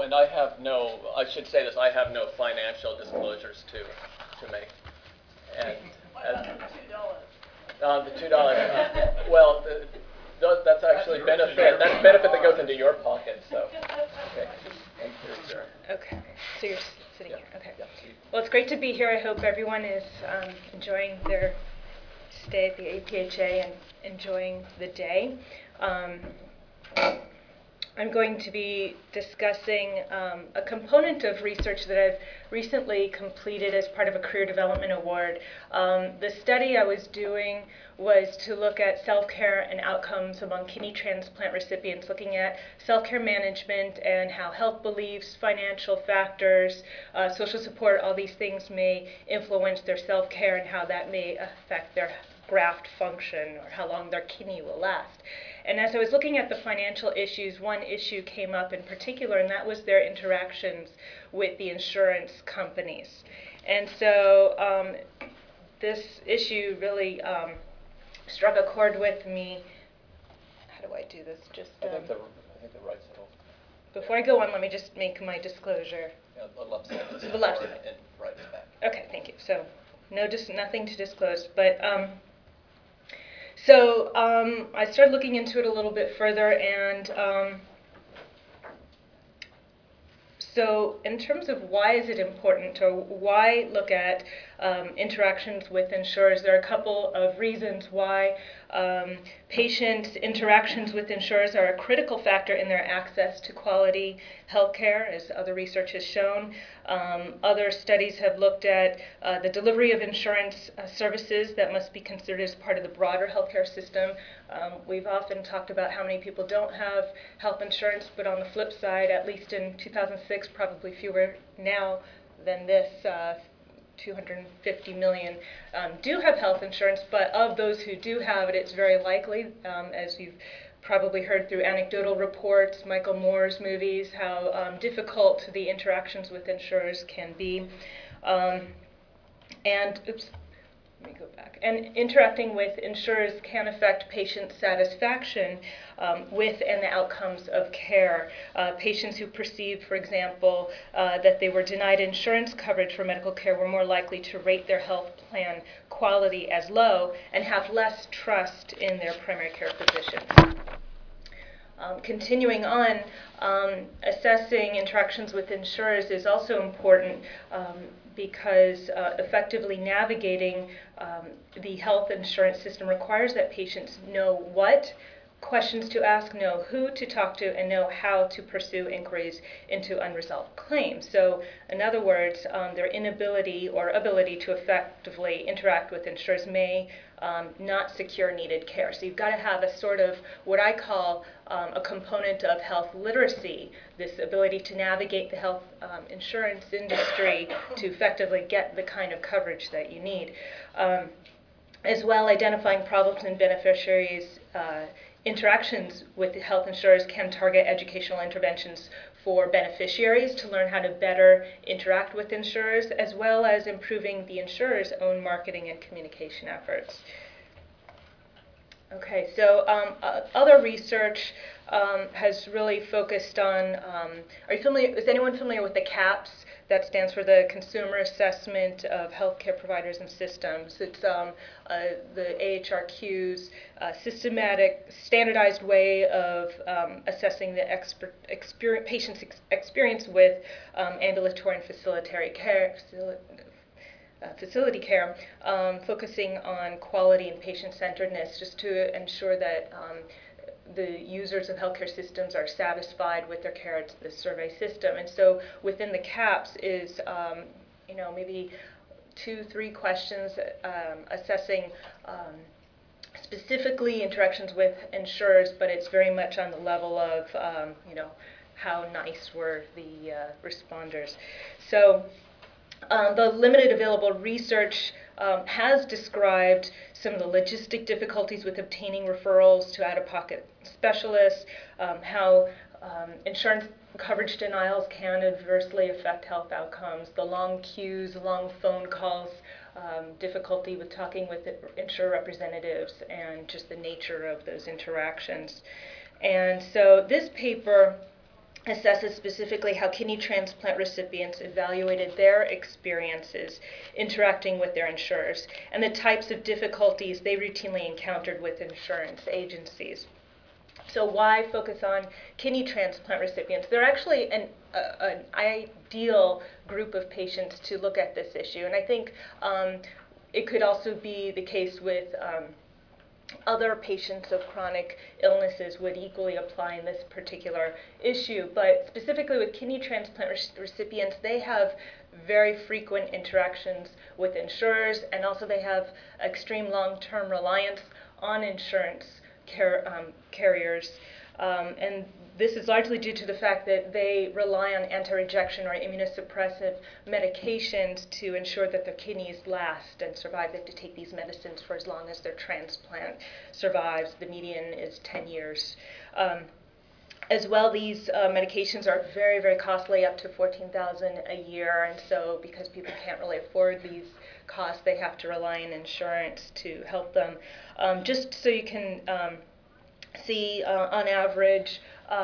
and I have no, I should say this, I have no financial disclosures to make. And What about the $2? the $2, well, that's actually benefit. That's benefit that goes into your pocket. So, okay. And here's your. Okay, so you're sitting Yeah. here. Okay. Yeah. Well, it's great to be here. I hope everyone is enjoying their stay at the APHA and enjoying the day. I'm going to be discussing a component of research that I've recently completed as part of a career development award. The study I was doing was to look at self-care and outcomes among kidney transplant recipients, looking at self-care management and how health beliefs, financial factors, social support, all these things may influence their self-care and how that may affect their graft function or how long their kidney will last. And as I was looking at the financial issues, one issue came up in particular, and that was their interactions with the insurance companies. And so this issue really struck a chord with me. How do I do this? Just I think the right side. before I go on, let me just make my disclosure. Yeah, the left side. The left side. And right is back. Okay, thank you. So nothing to disclose, but so I started looking into it a little bit further, and so in terms of why is it important, or why look at interactions with insurers, there are a couple of reasons why patients' interactions with insurers are a critical factor in their access to quality health care, as other research has shown. Other studies have looked at the delivery of insurance services that must be considered as part of the broader healthcare system. We've often talked about how many people don't have health insurance, but on the flip side, at least in 2006, probably fewer now than this, 250 million do have health insurance, but of those who do have it, it's very likely, as you've probably heard through anecdotal reports, Michael Moore's movies, how difficult the interactions with insurers can be. Let me go back. And interacting with insurers can affect patient satisfaction with and the outcomes of care. Patients who perceive, for example, that they were denied insurance coverage for medical care were more likely to rate their health plan quality as low and have less trust in their primary care physicians. Continuing on, assessing interactions with insurers is also important because effectively navigating the health insurance system requires that patients know what questions to ask, know who to talk to, and know how to pursue inquiries into unresolved claims. So, in other words, their inability or ability to effectively interact with insurers may not secure needed care. So you've got to have a sort of what I call a component of health literacy, this ability to navigate the health insurance industry to effectively get the kind of coverage that you need. As well, identifying problems in beneficiaries' interactions with the health insurers can target educational interventions for beneficiaries to learn how to better interact with insurers, as well as improving the insurer's own marketing and communication efforts. Okay, so other research has really focused on, are you familiar, is anyone familiar with the CAHPS? That stands for the Consumer Assessment of Healthcare Providers and Systems. It's the AHRQ's systematic, standardized way of assessing the patient's experience with ambulatory and facility care, focusing on quality and patient-centeredness, just to ensure that the users of healthcare systems are satisfied with their care. It's the survey system. And so within the CAHPS is, maybe 2-3 questions assessing specifically interactions with insurers, but it's very much on the level of, how nice were the responders. So the limited available research has described some of the logistic difficulties with obtaining referrals to out-of-pocket specialists, how insurance coverage denials can adversely affect health outcomes, the long queues, long phone calls, difficulty with talking with insurer representatives, and just the nature of those interactions. And so this paper assesses specifically how kidney transplant recipients evaluated their experiences interacting with their insurers and the types of difficulties they routinely encountered with insurance agencies. So why focus on kidney transplant recipients? They're actually an ideal group of patients to look at this issue. And I think it could also be the case with other patients of chronic illnesses would equally apply in this particular issue. But specifically with kidney transplant recipients, they have very frequent interactions with insurers, and also they have extreme long-term reliance on insurance carriers. And this is largely due to the fact that they rely on anti-rejection or immunosuppressive medications to ensure that their kidneys last and survive. They have to take these medicines for as long as their transplant survives. The median is 10 years. As well, these medications are very, very costly, up to $14,000 a year. And so because people can't really afford these costs, they have to rely on insurance to help them. Just so you can see, on average,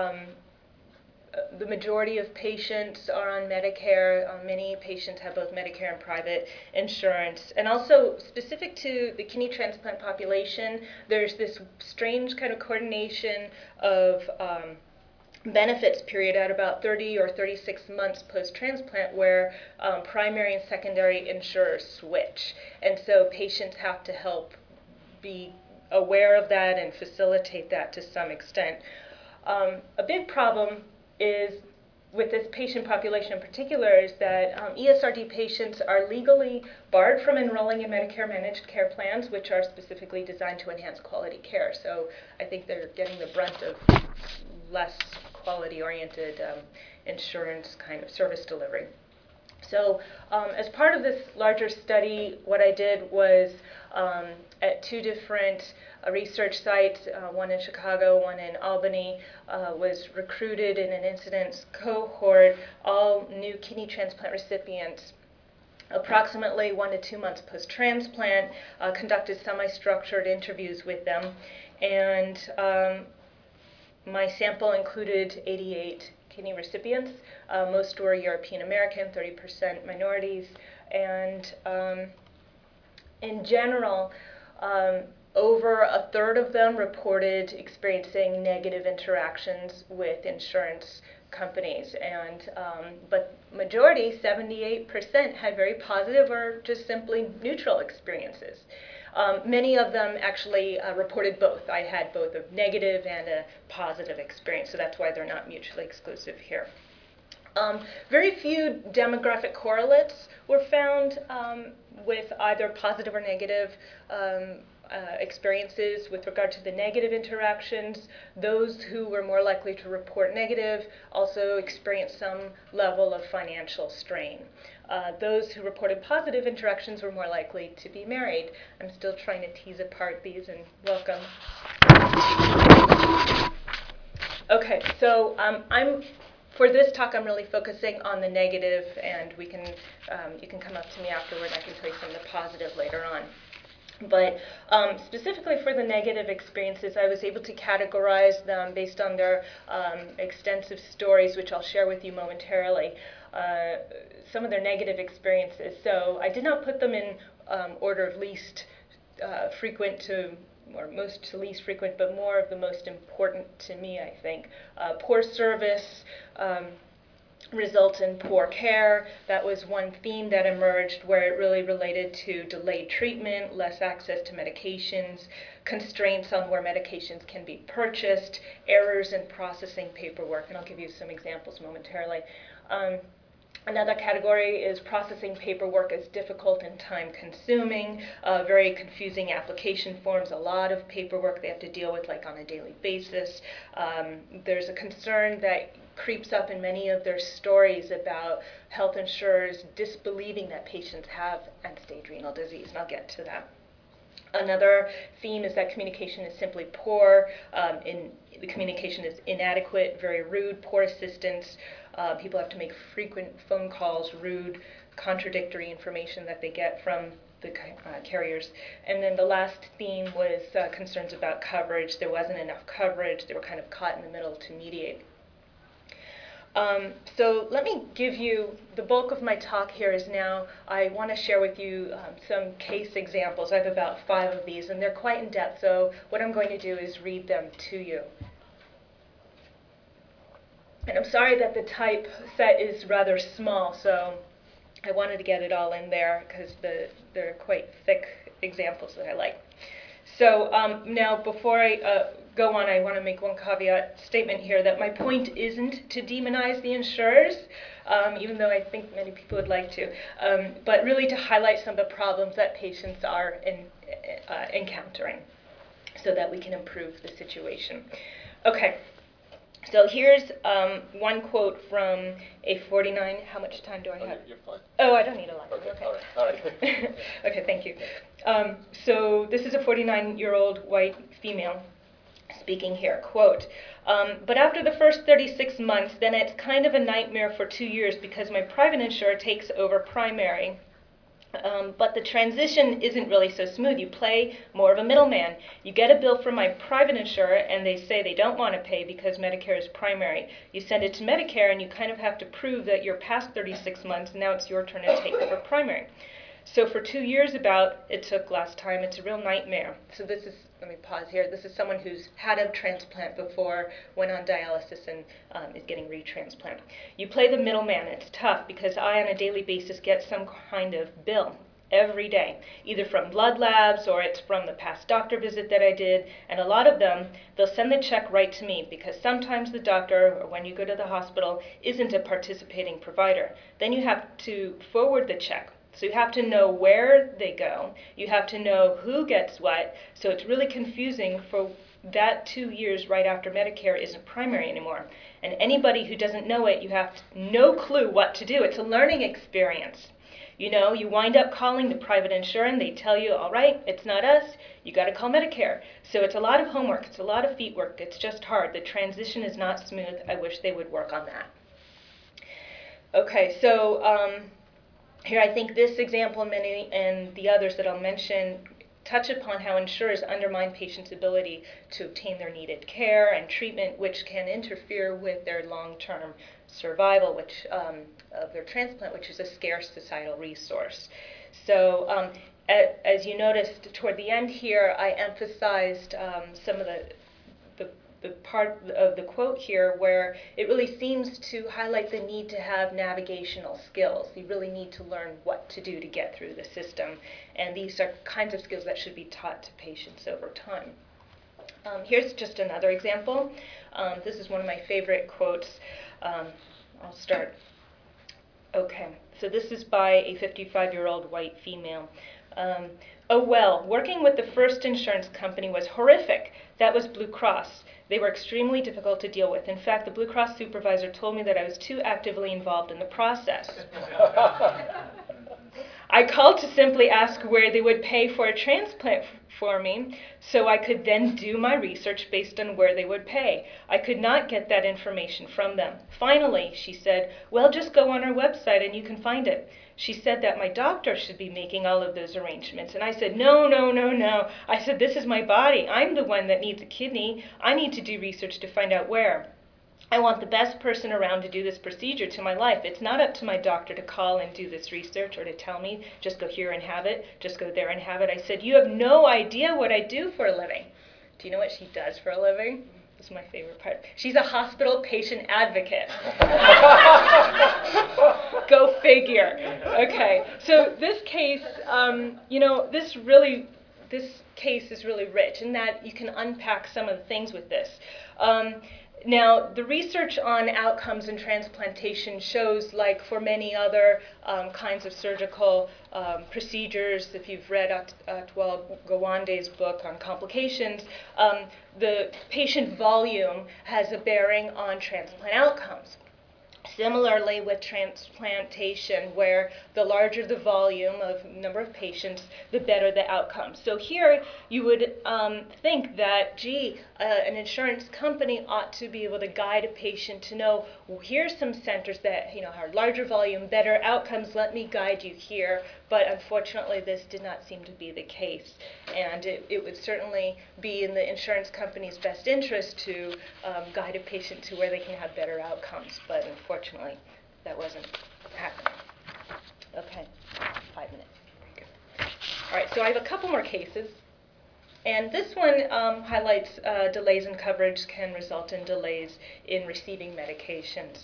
the majority of patients are on Medicare. Many patients have both Medicare and private insurance. And also, specific to the kidney transplant population, there's this strange kind of coordination of benefits period at about 30 or 36 months post-transplant where primary and secondary insurers switch. And so patients have to help be aware of that and facilitate that to some extent. A big problem is with this patient population in particular is that ESRD patients are legally barred from enrolling in Medicare managed care plans, which are specifically designed to enhance quality care. So I think they're getting the brunt of less quality-oriented insurance kind of service delivery. So as part of this larger study, what I did was at two different research sites, one in Chicago, one in Albany, was recruited in an incidence cohort, all new kidney transplant recipients, approximately 1 to 2 months post-transplant, conducted semi-structured interviews with them, and my sample included 88 kidney recipients. Most were European American, 30% minorities, and in general, over a third of them reported experiencing negative interactions with insurance companies, and but majority, 78%, had very positive or just simply neutral experiences. Many of them actually reported both. I had both a negative and a positive experience, so that's why they're not mutually exclusive here. Very few demographic correlates were found with either positive or negative experiences. With regard to the negative interactions, those who were more likely to report negative also experienced some level of financial strain. Those who reported positive interactions were more likely to be married. I'm still trying to tease apart these, and welcome. Okay, so for this talk, I'm really focusing on the negative, and we can you can come up to me afterward, and I can tell you some of the positive later on. But specifically for the negative experiences, I was able to categorize them based on their extensive stories, which I'll share with you momentarily, some of their negative experiences. So I did not put them in order of least frequent to, or most to least frequent, but more of the most important to me, I think. Poor service results in poor care. That was one theme that emerged, where it really related to delayed treatment, less access to medications, constraints on where medications can be purchased, errors in processing paperwork, and I'll give you some examples momentarily. Another category is processing paperwork is difficult and time-consuming, very confusing application forms, a lot of paperwork they have to deal with like on a daily basis. There's a concern that creeps up in many of their stories about health insurers disbelieving that patients have end-stage renal disease, and I'll get to that. Another theme is that communication is simply poor. The communication is inadequate, very rude, poor assistance. People have to make frequent phone calls, rude, contradictory information that they get from the carriers. And then the last theme was concerns about coverage. There wasn't enough coverage. They were kind of caught in the middle to mediate. So let me give you, the bulk of my talk here is now, I want to share with you some case examples. I have about 5 of these, and they're quite in depth, so what I'm going to do is read them to you. And I'm sorry that the type set is rather small, so I wanted to get it all in there because they're quite thick examples that I like. So now before I go on, I want to make one caveat statement here that my point isn't to demonize the insurers, even though I think many people would like to, but really to highlight some of the problems that patients are encountering so that we can improve the situation. Okay. So here's one quote from a 49. How much time do I have? You're fine. Oh, I don't need a lot. Okay. All right. Okay, thank you. So this is a 49-year-old white female speaking here. Quote, but after the first 36 months, then it's kind of a nightmare for 2 years because my private insurer takes over primary. But the transition isn't really so smooth. You play more of a middleman. You get a bill from my private insurer, and they say they don't want to pay because Medicare is primary. You send it to Medicare, and you kind of have to prove that you're past 36 months, and now it's your turn to take over primary. So for 2 years it took last time, it's a real nightmare. So this is, let me pause here, this is someone who's had a transplant before, went on dialysis, and is getting retransplant. You play the middleman, it's tough because I on a daily basis get some kind of bill every day, either from blood labs or it's from the past doctor visit that I did, and a lot of them, they'll send the check right to me because sometimes the doctor, or when you go to the hospital, isn't a participating provider. Then you have to forward the check. So you have to know where they go. You have to know who gets what. So it's really confusing for that 2 years right after Medicare isn't primary anymore. And anybody who doesn't know it, you have no clue what to do. It's a learning experience. You know, you wind up calling the private insurer and they tell you, all right, it's not us, you got to call Medicare. So it's a lot of homework, it's a lot of feet work, it's just hard. The transition is not smooth. I wish they would work on that. Okay, so here I think this example and the others that I'll mention touch upon how insurers undermine patients' ability to obtain their needed care and treatment, which can interfere with their long-term survival of their transplant, which is a scarce societal resource. So as you noticed toward the end here, I emphasized some of the part of the quote here where it really seems to highlight the need to have navigational skills. You really need to learn what to do to get through the system. And these are kinds of skills that should be taught to patients over time. Here's just another example. This is one of my favorite quotes. I'll start. Okay, so this is by a 55-year-old white female. Oh well, working with the first insurance company was horrific. That was Blue Cross. They were extremely difficult to deal with. In fact, the Blue Cross supervisor told me that I was too actively involved in the process. I called to simply ask where they would pay for a transplant for me so I could then do my research based on where they would pay. I could not get that information from them. Finally, she said, well, just go on our website and you can find it. She said that my doctor should be making all of those arrangements. And I said, no. I said, this is my body. I'm the one that needs a kidney. I need to do research to find out where. I want the best person around to do this procedure to my life. It's not up to my doctor to call and do this research or to tell me, just go here and have it, just go there and have it. I said, you have no idea what I do for a living. Do you know what she does for a living? This is my favorite part. She's a hospital patient advocate. Go figure. Okay, so this case, this case is really rich in that you can unpack some of the things with this. Now, the research on outcomes in transplantation shows, like for many other kinds of surgical procedures, if you've read Atwal Gawande's book on complications, the patient volume has a bearing on transplant outcomes. Similarly with transplantation, where the larger the volume of number of patients, the better the outcome. So here you would think that, an insurance company ought to be able to guide a patient to know, well, here's some centers that have larger volume, better outcomes, let me guide you here but unfortunately this did not seem to be the case. And it would certainly be in the insurance company's best interest to guide a patient to where they can have better outcomes, but unfortunately that wasn't happening. Okay, 5 minutes. Very good. All right, so I have a couple more cases. And this one highlights delays in coverage can result in delays in receiving medications.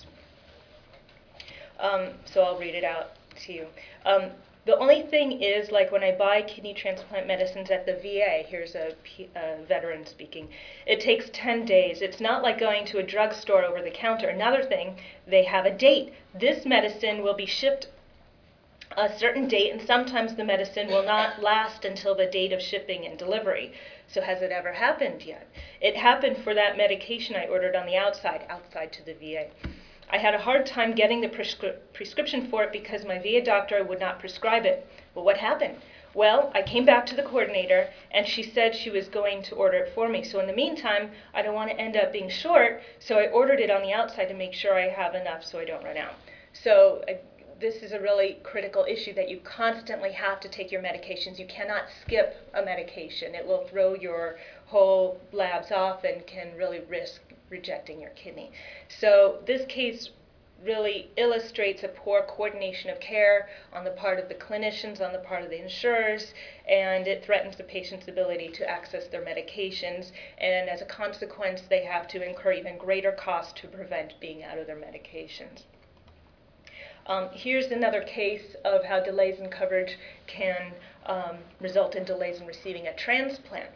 So I'll read it out to you. The only thing is, like when I buy kidney transplant medicines at the VA, here's a veteran speaking, it takes 10 days. It's not like going to a drugstore over the counter. Another thing, they have a date. This medicine will be shipped a certain date, and sometimes the medicine will not last until the date of shipping and delivery. So has it ever happened yet? It happened for that medication I ordered on the outside to the VA. I had a hard time getting the prescription for it because my VA doctor would not prescribe it. Well, what happened? Well, I came back to the coordinator, and she said she was going to order it for me. So in the meantime, I don't want to end up being short, so I ordered it on the outside to make sure I have enough so I don't run out. So this is a really critical issue that you constantly have to take your medications. You cannot skip a medication. It will throw your whole labs off and can really risk rejecting your kidney. So this case really illustrates a poor coordination of care on the part of the clinicians, on the part of the insurers, and it threatens the patient's ability to access their medications, and as a consequence they have to incur even greater costs to prevent being out of their medications. Here's another case of how delays in coverage can result in delays in receiving a transplant.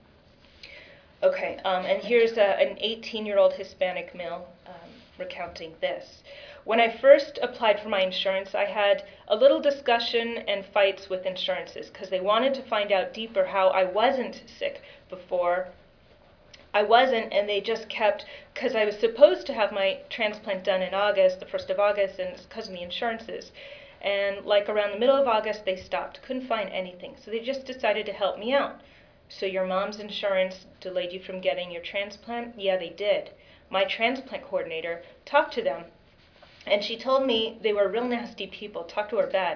Okay, and here's an 18-year-old Hispanic male recounting this. When I first applied for my insurance, I had a little discussion and fights with insurances because they wanted to find out deeper how I wasn't sick before. I wasn't, and they just kept, because I was supposed to have my transplant done in August, the 1st of August, and it's because of the insurances. And like around the middle of August, they stopped, couldn't find anything. So they just decided to help me out. So your mom's insurance delayed you from getting your transplant? Yeah, they did. My transplant coordinator talked to them, and she told me they were real nasty people, talked to her bad.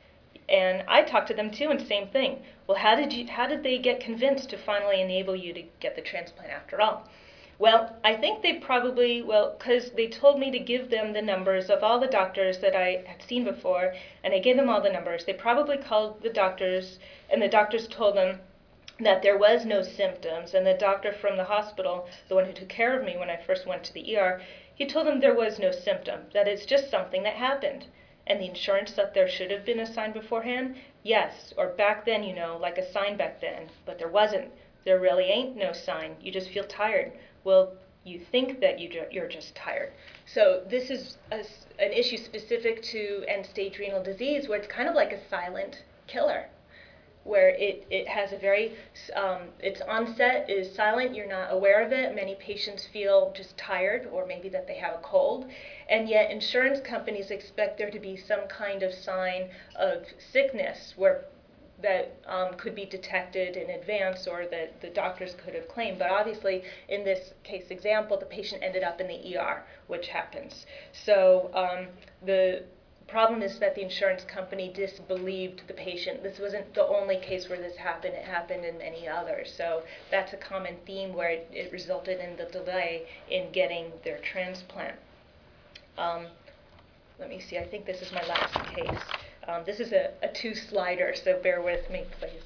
And I talked to them too, and same thing. Well, how did they get convinced to finally enable you to get the transplant after all? Well, I think they probably, because they told me to give them the numbers of all the doctors that I had seen before, and I gave them all the numbers. They probably called the doctors, and the doctors told them that there was no symptoms, and the doctor from the hospital, the one who took care of me when I first went to the ER, he told them there was no symptom, that it's just something that happened. And the insurance that there should have been a sign beforehand? Yes, or back then, like a sign back then, but there wasn't. There really ain't no sign. You just feel tired. Well, you think that you're just tired. So this is an issue specific to end-stage renal disease where it's kind of like a silent killer, where it has a very, its onset is silent, you're not aware of it. Many patients feel just tired or maybe that they have a cold, and yet insurance companies expect there to be some kind of sign of sickness that could be detected in advance or that the doctors could have claimed. But obviously, in this case example, the patient ended up in the ER, which happens. So the problem is that the insurance company disbelieved the patient. This wasn't the only case where this happened. It happened in many others. So that's a common theme where it resulted in the delay in getting their transplant. Let me see. I think this is my last case. This is a two-slider, so bear with me, please.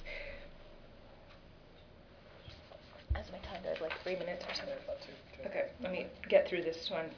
How's my time? Do I have like 3 minutes or something? Okay, let me get through this one.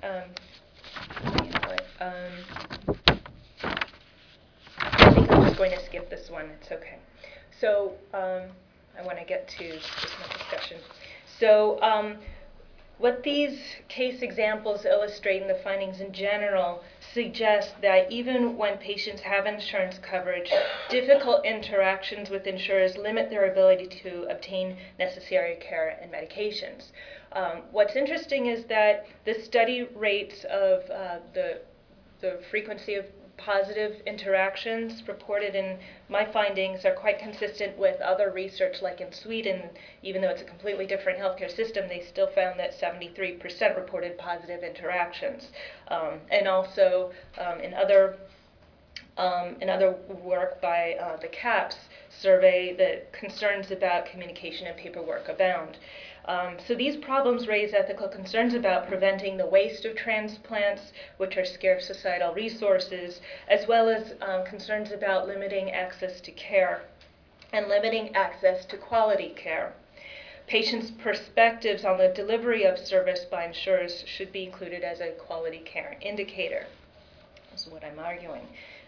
I think I'm just going to skip this one. It's okay. So I want to get to just my discussion. So what these case examples illustrate and the findings in general suggest that even when patients have insurance coverage, difficult interactions with insurers limit their ability to obtain necessary care and medications. What's interesting is that the study rates of the frequency of positive interactions reported in my findings are quite consistent with other research, like in Sweden. Even though it's a completely different healthcare system, they still found that 73% reported positive interactions. And also in other and other work by the CAPS survey that concerns about communication and paperwork abound. So these problems raise ethical concerns about preventing the waste of transplants, which are scarce societal resources, as well as concerns about limiting access to care and limiting access to quality care. Patients' perspectives on the delivery of service by insurers should be included as a quality care indicator. This is what I'm arguing.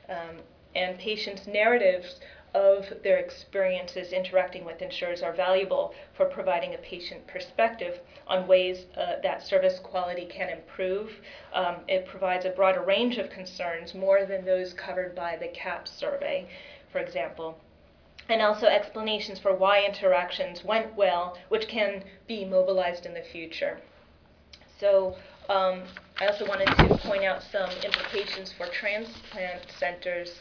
And patients' narratives of their experiences interacting with insurers are valuable for providing a patient perspective on ways that service quality can improve. It provides a broader range of concerns, more than those covered by the CAPS survey, for example, and also explanations for why interactions went well, which can be mobilized in the future. So I also wanted to point out some implications for transplant centers.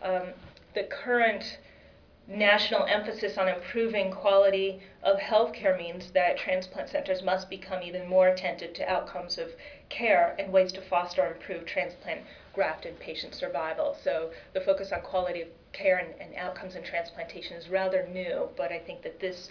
The current national emphasis on improving quality of healthcare means that transplant centers must become even more attentive to outcomes of care and ways to foster or improve transplant graft and patient survival. So the focus on quality of care and outcomes in transplantation is rather new, but I think that this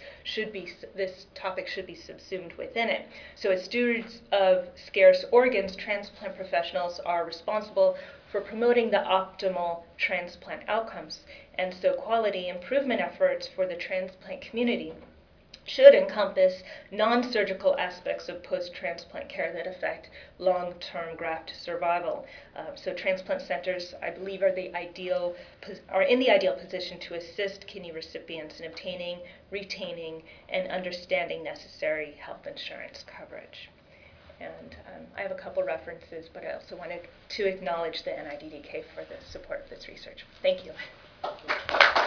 topic should be subsumed within it. So as stewards of scarce organs, transplant professionals are responsible for promoting the optimal transplant outcomes. And so quality improvement efforts for the transplant community should encompass non-surgical aspects of post-transplant care that affect long-term graft survival. So transplant centers, I believe, are in the ideal position to assist kidney recipients in obtaining, retaining, and understanding necessary health insurance coverage. And I have a couple references, but I also wanted to acknowledge the NIDDK for the support of this research. Thank you.